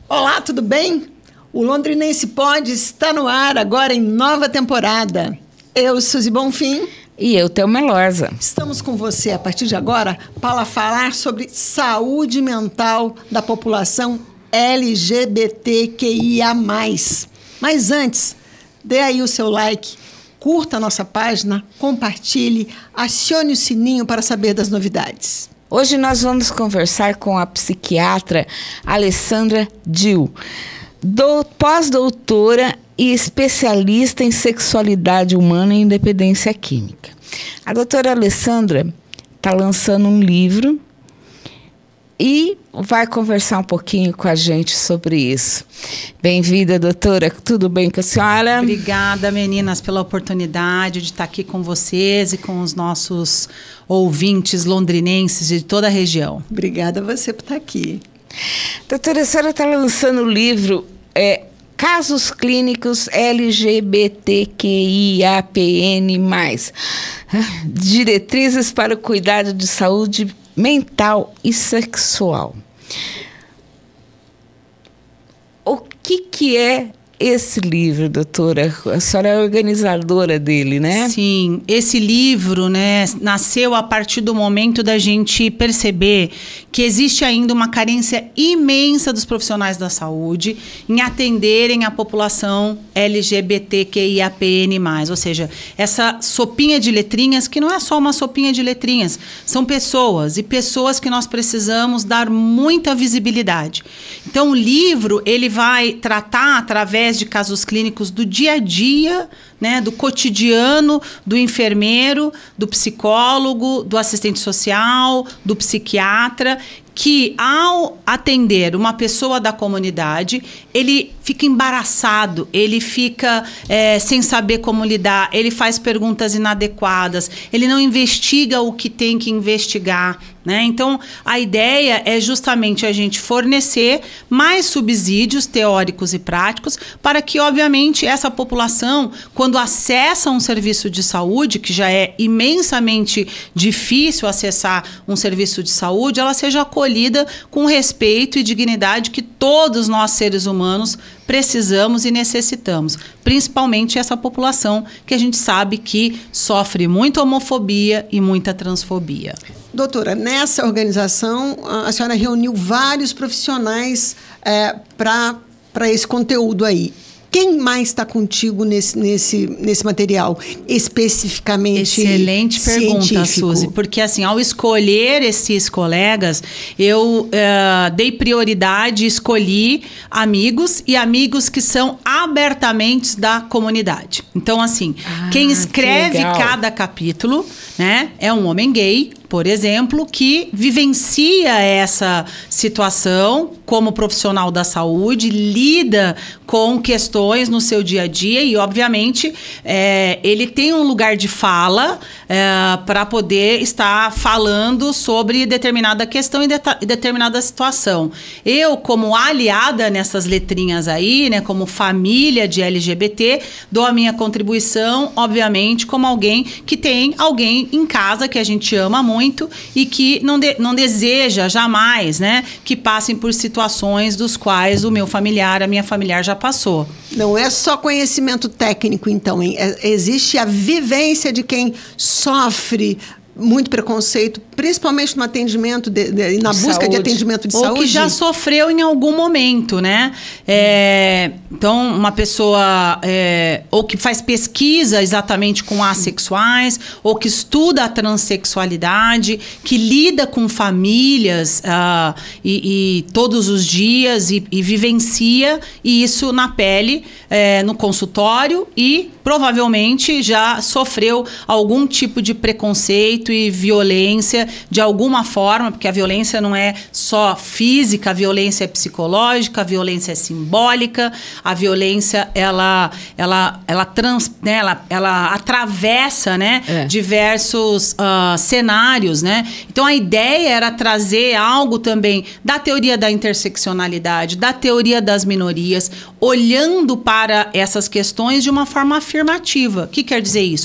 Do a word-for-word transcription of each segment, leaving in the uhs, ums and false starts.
Olá, tudo bem? O Londrinense Pod está no ar agora em nova temporada. Eu, Suzy Bonfim. E eu, Thelma Lorza. Estamos com você a partir de agora para falar sobre saúde mental da população L G B T Q I A mais. Mas antes, dê aí o seu like, curta a nossa página, compartilhe, acione o sininho para saber das novidades. Hoje nós vamos conversar com a psiquiatra Alessandra Dil, do, pós-doutora e especialista em sexualidade humana e independência química. A doutora Alessandra está lançando um livro e vai conversar um pouquinho com a gente sobre isso. Bem-vinda, doutora. Tudo bem com a senhora? Obrigada, meninas, pela oportunidade de estar aqui com vocês e com os nossos ouvintes londrinenses de toda a região. Obrigada a você por estar aqui. Doutora, a senhora está lançando o livro é, Casos Clínicos L G B T Q I A P N mais, Diretrizes para o Cuidado de Saúde Mental e Sexual. O que, que é esse livro, doutora? A senhora é organizadora dele, né? Sim, esse livro, né, nasceu a partir do momento da gente perceber que existe ainda uma carência imensa dos profissionais da saúde em atenderem a população L G B T Q I A P N mais, ou seja, essa sopinha de letrinhas, que não é só uma sopinha de letrinhas, são pessoas, e pessoas que nós precisamos dar muita visibilidade. Então, o livro, ele vai tratar através de casos clínicos do dia a dia, né, do cotidiano do enfermeiro, do psicólogo, do assistente social, do psiquiatra, que ao atender uma pessoa da comunidade, ele fica embaraçado, ele fica é, sem saber como lidar, ele faz perguntas inadequadas, ele não investiga o que tem que investigar, né? Então, a ideia é justamente a gente fornecer mais subsídios teóricos e práticos para que, obviamente, essa população, quando acessa um serviço de saúde, que já é imensamente difícil acessar um serviço de saúde, ela seja acolhida com respeito e dignidade que todos nós, seres humanos, precisamos e necessitamos, principalmente essa população que a gente sabe que sofre muita homofobia e muita transfobia. Doutora, nessa organização, a senhora reuniu vários profissionais é, para esse conteúdo aí. Quem mais está contigo nesse, nesse, nesse material, especificamente Excelente pergunta, científico? Suzy, porque assim, ao escolher esses colegas, eu uh, dei prioridade, escolhi amigos e amigos que são abertamente da comunidade. Então, assim, ah, quem escreve que cada capítulo, né, é um homem gay, por exemplo, que vivencia essa situação como profissional da saúde, lida com questões no seu dia a dia e, obviamente, é, ele tem um lugar de fala é, para poder estar falando sobre determinada questão e, de, e determinada situação. Eu, como aliada nessas letrinhas aí, né, como família de L G B T, dou a minha contribuição, obviamente, como alguém que tem alguém em casa que a gente ama muito, muito e que não, de, não deseja jamais, né, que passem por situações dos quais o meu familiar, a minha familiar já passou. Não é só conhecimento técnico, então, hein? É, existe a vivência de quem sofre muito preconceito, principalmente no atendimento, de, de, na busca saúde. de atendimento de Ou saúde. Ou que já sofreu em algum momento, né? É, então, uma pessoa, é, ou que faz pesquisa exatamente com assexuais, ou que estuda a transexualidade, que lida com famílias uh, e, e todos os dias e, e vivencia isso na pele, é, no consultório e provavelmente já sofreu algum tipo de preconceito e violência de alguma forma, porque a violência não é só física, a violência é psicológica, a violência é simbólica, a violência ela ela ela trans, né, ela, ela atravessa, né, é. diversos uh, cenários, né? Então a ideia era trazer algo também da teoria da interseccionalidade, da teoria das minorias, olhando para essas questões de uma forma afirmativa. O que quer dizer isso?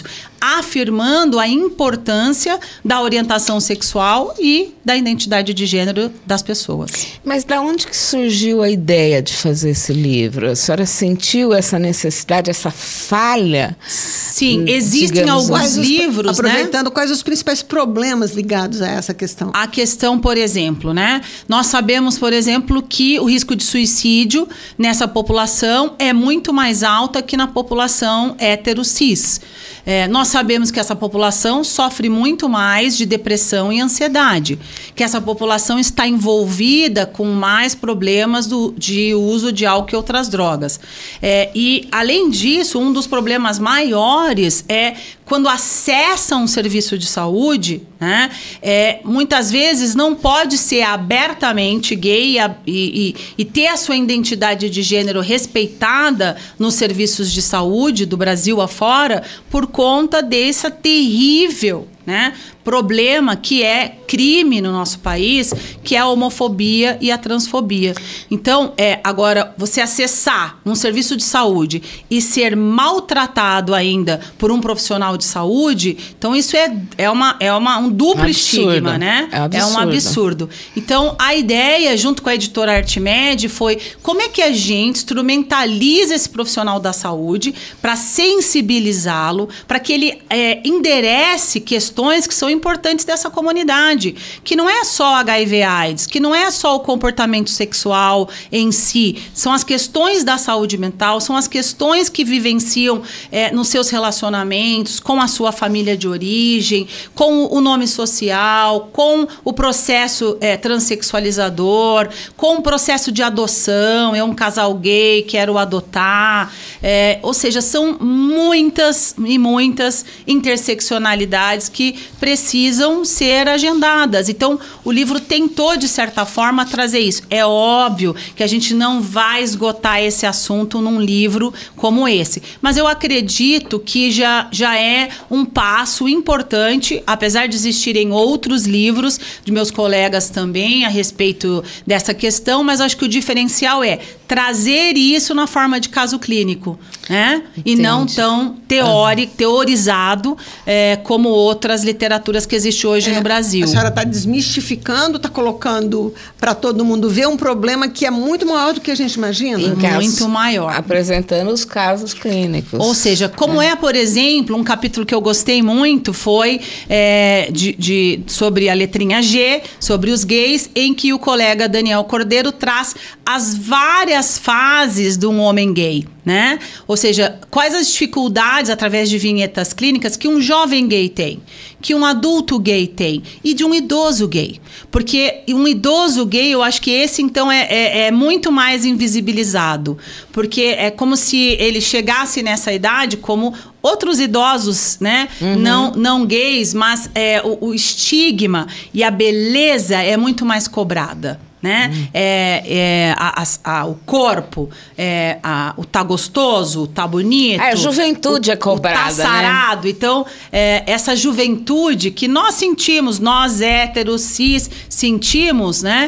afirmando a importância da orientação sexual e da identidade de gênero das pessoas. Mas da onde que surgiu a ideia de fazer esse livro? A senhora sentiu essa necessidade, essa falha? Sim, existem alguns livros, os, aproveitando, né? Quais os principais problemas ligados a essa questão? A questão, por exemplo, né? Nós sabemos, por exemplo, que o risco de suicídio nessa população é muito mais alta que na população hétero-cis. É, nós sabemos que essa população sofre muito mais de depressão e ansiedade, que essa população está envolvida com mais problemas do, de uso de álcool e outras drogas. É, e, além disso, um dos problemas maiores é quando acessam um serviço de saúde, né, é, muitas vezes não pode ser abertamente gay e, e, e ter a sua identidade de gênero respeitada nos serviços de saúde do Brasil afora por conta dessa terrível, né, problema que é crime no nosso país, que é a homofobia e a transfobia. Então, é, agora, você acessar um serviço de saúde e ser maltratado ainda por um profissional de saúde, então isso é, é, uma, é uma, um duplo um estigma, né? É, absurdo. É um absurdo. Então, a ideia, junto com a editora Artmed, foi como é que a gente instrumentaliza esse profissional da saúde para sensibilizá-lo, para que ele é, enderece questões que são importantes dessa comunidade, que não é só H I V AIDS, que não é só o comportamento sexual em si, são as questões da saúde mental, são as questões que vivenciam é, nos seus relacionamentos, com a sua família de origem, com o nome social, com o processo é, transexualizador, com o processo de adoção, é um casal gay, quero adotar, é, ou seja, são muitas e muitas interseccionalidades que precisam ser agendadas. Então, o livro tentou, de certa forma, trazer isso. É óbvio que a gente não vai esgotar esse assunto num livro como esse, mas eu acredito que já, já é um passo importante, apesar de existirem outros livros de meus colegas também a respeito dessa questão, mas acho que o diferencial é trazer isso na forma de caso clínico, né? E não tão teórico, ah. teorizado é, como outras literaturas que existem hoje é, no Brasil. A senhora está desmistificando, está colocando para todo mundo ver um problema que é muito maior do que a gente imagina. Em muito casos, maior. Apresentando os casos clínicos. Ou seja, como é, é por exemplo, um capítulo que eu gostei muito foi é, de, de, sobre a letrinha G, sobre os gays, em que o colega Daniel Cordeiro traz as várias fases de um homem gay, né? Ou seja, quais as dificuldades através de vinhetas clínicas que um jovem gay tem, que um adulto gay tem e de um idoso gay. Porque um idoso gay, eu acho que esse então é, é, é muito mais invisibilizado, porque é como se ele chegasse nessa idade como outros idosos, né? Uhum. Não, não gays, mas é, o, o estigma e a beleza é muito mais cobrada. Né? Hum. É, é, a, a, a, o corpo, é, a, o tá gostoso, o tá bonito. É, a juventude o, é cobrada, o tá sarado. Né? Então, é, essa juventude que nós sentimos, nós héteros, cis, sentimos, né?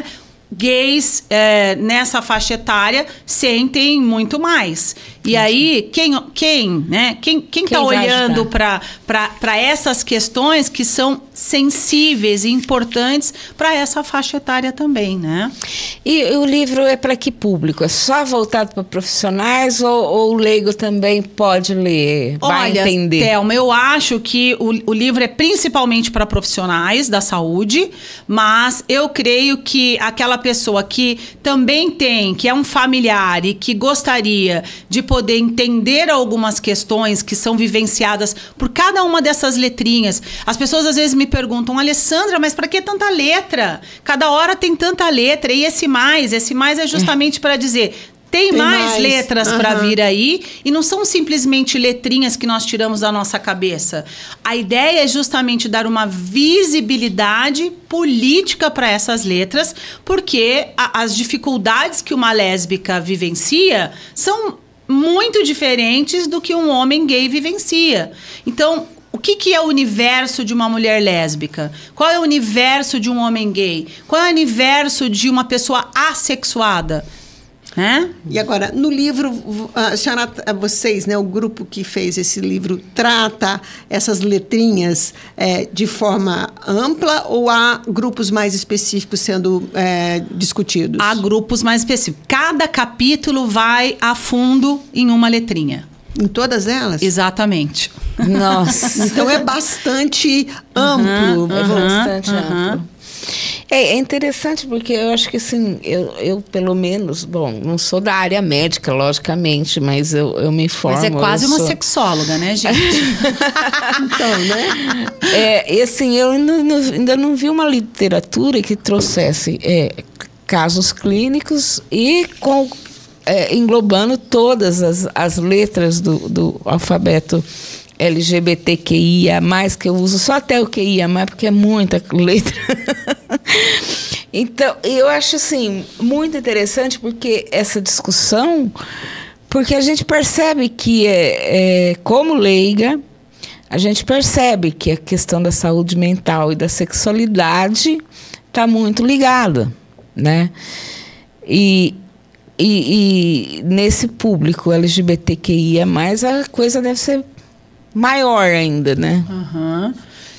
Gays é, nessa faixa etária sentem muito mais. E aí, quem, quem, né? Quem, quem, quem tá olhando para essas questões que são sensíveis e importantes para essa faixa etária também, né? E o livro é para que público? É só voltado para profissionais ou, ou o leigo também pode ler, vai Olha, entender? Thelma, eu acho que o, o livro é principalmente para profissionais da saúde, mas eu creio que aquela pessoa que também tem, que é um familiar e que gostaria de poder entender algumas questões que são vivenciadas por cada uma dessas letrinhas. As pessoas às vezes me perguntam, Alessandra, mas para que tanta letra? Cada hora tem tanta letra, e esse mais, esse mais é justamente para dizer... Tem, Tem mais, mais letras uhum. para vir aí, e não são simplesmente letrinhas que nós tiramos da nossa cabeça. A ideia é justamente dar uma visibilidade política para essas letras, porque a, as dificuldades que uma lésbica vivencia são muito diferentes do que um homem gay vivencia. Então, o que, que é o universo de uma mulher lésbica? Qual é o universo de um homem gay? Qual é o universo de uma pessoa assexuada? né? E agora, no livro, a senhora, vocês, né, o grupo que fez esse livro, trata essas letrinhas é, de forma ampla ou há grupos mais específicos sendo é, discutidos? Há grupos mais específicos. Cada capítulo vai a fundo em uma letrinha. Em todas elas? Exatamente. Nossa. Então é bastante amplo. Uhum, é bastante uhum. amplo. É, é interessante porque eu acho que assim, eu, eu pelo menos, bom, não sou da área médica, logicamente, mas eu, eu me informo. Mas é quase uma sou... sexóloga, né, gente? Então, né? É, e assim, eu ainda não, ainda não vi uma literatura que trouxesse é, casos clínicos e com, é, englobando todas as, as letras do, do alfabeto L G B T Q I A mais, que eu uso só até o Q I A mais, porque é muita letra. Então, eu acho assim, muito interessante porque essa discussão, porque a gente percebe que, é, é, como leiga, a gente percebe que a questão da saúde mental e da sexualidade está muito ligada, né? E, e, e nesse público L G B T Q I A mais, a coisa deve ser maior ainda, né? Uhum.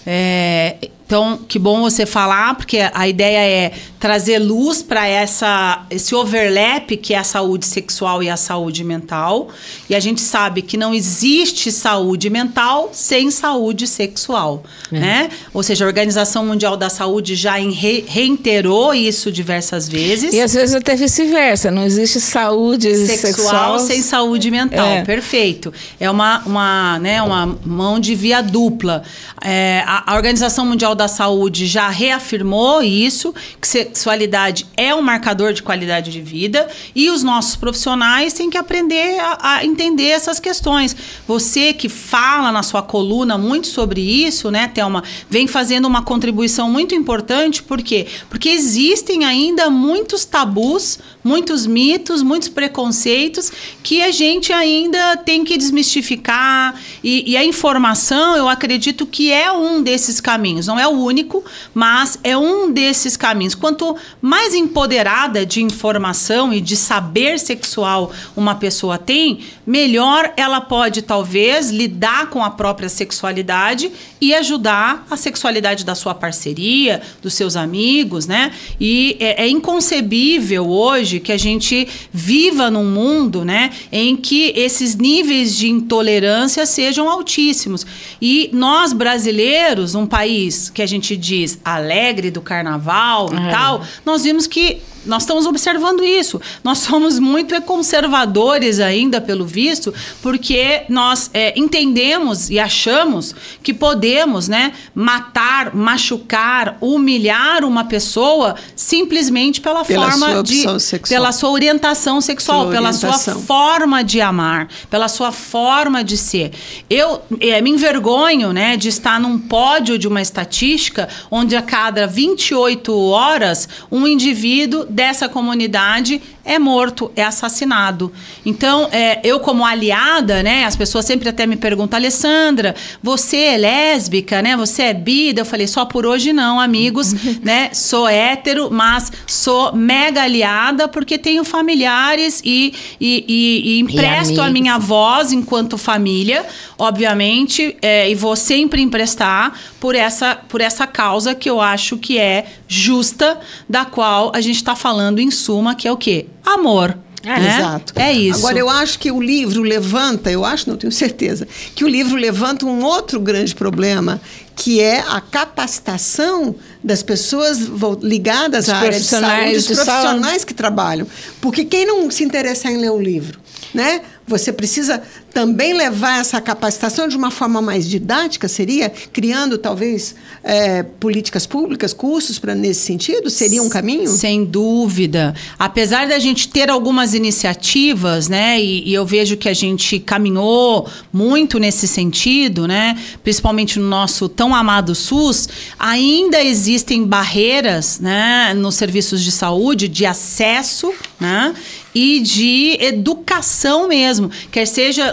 É, então, que bom você falar, porque a ideia é trazer luz para essa esse overlap que é a saúde sexual e a saúde mental. E a gente sabe que não existe saúde mental sem saúde sexual, é. né? Ou seja, a Organização Mundial da Saúde já em re, reiterou isso diversas vezes. E às vezes até vice-versa, não existe saúde sexual, sexual sem saúde mental. É. Perfeito. É uma, uma, né, uma mão de via dupla. É, a, a Organização Mundial da Saúde já reafirmou isso, que sexualidade é um marcador de qualidade de vida e os nossos profissionais têm que aprender a, a entender essas questões. Você que fala na sua coluna muito sobre isso, né, Thelma, vem fazendo uma contribuição muito importante, por quê? Porque existem ainda muitos tabus, muitos mitos, muitos preconceitos que a gente ainda tem que desmistificar e, e a informação, eu acredito que é um desses caminhos, não é o único, mas é um desses caminhos. Quanto mais empoderada de informação e de saber sexual uma pessoa tem, melhor ela pode, talvez, lidar com a própria sexualidade e ajudar a sexualidade da sua parceria, dos seus amigos, né? E é, é inconcebível hoje que a gente viva num mundo, né, em que esses níveis de intolerância sejam altíssimos. E nós, brasileiros, um país que a gente diz alegre do carnaval e é. tal, nós vimos que nós estamos observando isso. Nós somos muito conservadores ainda, pelo visto, porque nós é, entendemos e achamos que podemos, né, matar, machucar, humilhar uma pessoa simplesmente pela, pela forma sua de... sexual. Pela sua orientação sexual, sua pela orientação. sua forma de amar, pela sua forma de ser. Eu é, me envergonho, né, de estar num pódio de uma estatística onde a cada vinte e oito horas um indivíduo dessa comunidade é morto, é assassinado. Então, é, eu como aliada, né, as pessoas sempre até me perguntam, Alessandra, você é lésbica, né, você é bi? Eu falei, só por hoje não, amigos, né, sou hétero, mas sou mega aliada porque tenho familiares e, e, e, e empresto e a minha voz enquanto família, obviamente, é, e vou sempre emprestar por essa, por essa causa que eu acho que é justa, da qual a gente está falando em suma, que é o quê? Amor. É, né? Exato. É isso. Agora, eu acho que o livro levanta, eu acho, não tenho certeza, que o livro levanta um outro grande problema, que é a capacitação das pessoas ligadas Os à área de saúde, os de profissionais saúde. que trabalham. Porque quem não se interessar em ler o livro, né? Você precisa também levar essa capacitação de uma forma mais didática, seria? Criando, talvez, é, políticas públicas, cursos para nesse sentido? Seria um caminho? Sem dúvida. Apesar da gente ter algumas iniciativas, né? E, e eu vejo que a gente caminhou muito nesse sentido, né? Principalmente no nosso tão amado SUS, ainda existem barreiras, né, nos serviços de saúde, de acesso, né? E de educação mesmo, quer seja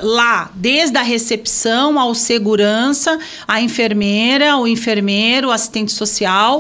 lá, desde a recepção ao segurança, a enfermeira, o enfermeiro, o assistente social.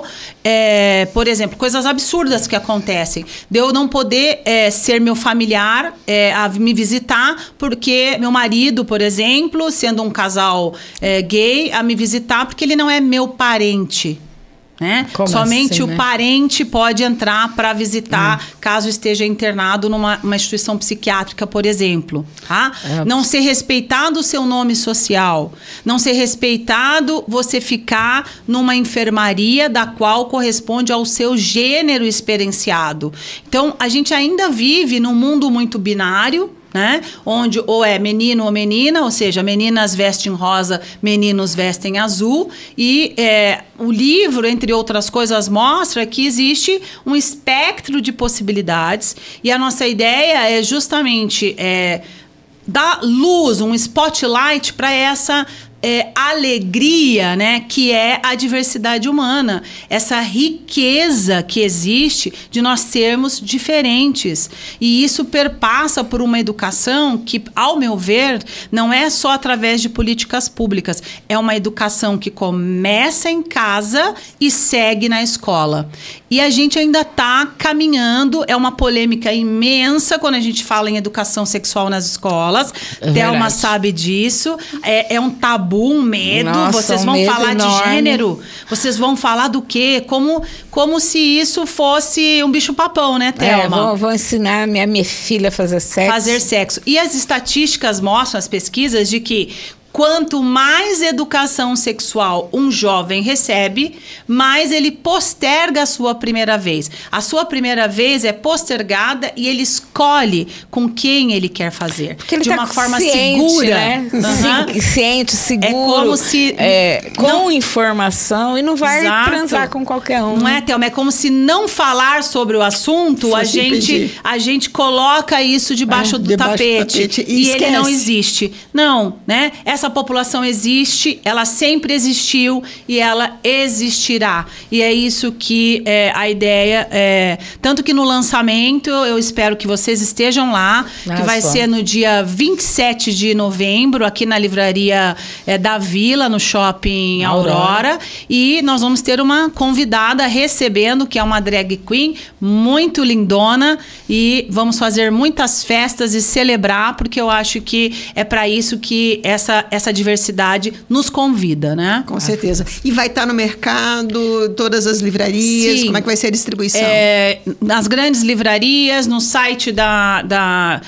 É, por exemplo, coisas absurdas que acontecem. De eu não poder é, ser meu familiar é, a me visitar, porque meu marido, por exemplo, sendo um casal é, gay, a me visitar porque ele não é meu parente. Né? Somente assim, o né? parente pode entrar para visitar hum. caso esteja internado numa uma instituição psiquiátrica, por exemplo. Tá? É. Não ser respeitado o seu nome social, não ser respeitado você ficar numa enfermaria da qual corresponde ao seu gênero experienciado. Então, a gente ainda vive num mundo muito binário, né? Onde ou é menino ou menina, ou seja, meninas vestem rosa, meninos vestem azul, e é, o livro, entre outras coisas, mostra que existe um espectro de possibilidades, e a nossa ideia é justamente é, dar luz, um spotlight para essa É, alegria, né, que é a diversidade humana, essa riqueza que existe de nós sermos diferentes. E isso perpassa por uma educação que, ao meu ver, não é só através de políticas públicas, é uma educação que começa em casa e segue na escola. E a gente ainda está caminhando, é uma polêmica imensa quando a gente fala em educação sexual nas escolas. É Thelma sabe disso, é, é um tabu, um medo. Nossa, vocês vão um medo falar enorme. De gênero, vocês vão falar do quê? Como, como se isso fosse um bicho-papão, né, Thelma? É, vou, vou ensinar a minha, minha filha a fazer sexo. Fazer sexo. E as estatísticas mostram, as pesquisas, de que quanto mais educação sexual um jovem recebe, mais ele posterga a sua primeira vez. A sua primeira vez é postergada e ele escolhe com quem ele quer fazer. Porque ele de tá uma forma ciente, segura. Né? Uhum. Ciente, seguro. É como se... É, com não, informação e não vai exato. Transar com qualquer um. Não é, Thelma? É como se não falar sobre o assunto, a gente, a gente coloca isso debaixo, é, do, debaixo tapete, do tapete e, e ele não existe. Não, né? Essa população existe, ela sempre existiu e ela existirá. E é isso que é a ideia. É, tanto que no lançamento, eu espero que vocês estejam lá, Nossa. Que vai ser no dia vinte e sete de novembro, aqui na livraria é, da Vila, no Shopping Aurora. Aurora. E nós vamos ter uma convidada recebendo, que é uma drag queen muito lindona. E vamos fazer muitas festas e celebrar, porque eu acho que é para isso que essa, essa diversidade nos convida, né? Com certeza. E vai estar no mercado, todas as livrarias? Sim. Como é que vai ser a distribuição? É, nas grandes livrarias, no site da, da,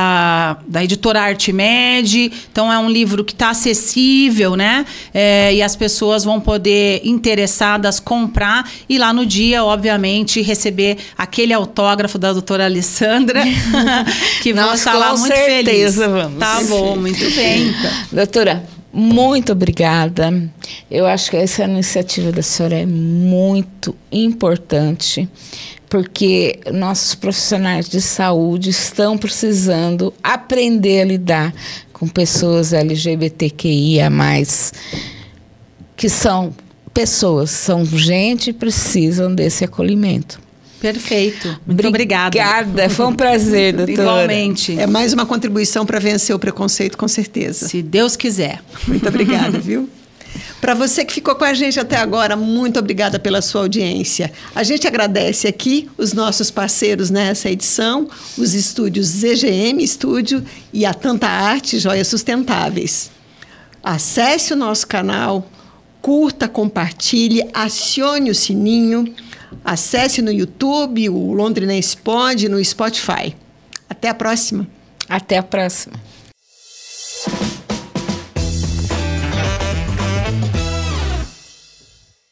da, da editora Artmed. Então, é um livro que está acessível, né? É, e as pessoas vão poder, interessadas, comprar e lá no dia, obviamente, receber aquele autógrafo da doutora Alessandra, que vão estar lá muito felizes. Vamos. Tá bom, muito bem. Doutora, muito obrigada. Eu acho que essa iniciativa da senhora é muito importante, porque nossos profissionais de saúde estão precisando aprender a lidar com pessoas L G B T Q I A mais, que são pessoas, são gente e precisam desse acolhimento. Perfeito. Muito obrigada. Obrigada. Foi um prazer, doutora. Igualmente. É mais uma contribuição para vencer o preconceito, com certeza. Se Deus quiser. Muito obrigada, viu? Para você que ficou com a gente até agora, muito obrigada pela sua audiência. A gente agradece aqui os nossos parceiros nessa edição, os estúdios Z G M Estúdio e a Tanta Arte Joias Sustentáveis. Acesse o nosso canal, curta, compartilhe, acione o sininho. Acesse no YouTube, o Londrinense Pod, no Spotify. Até a próxima. Até a próxima.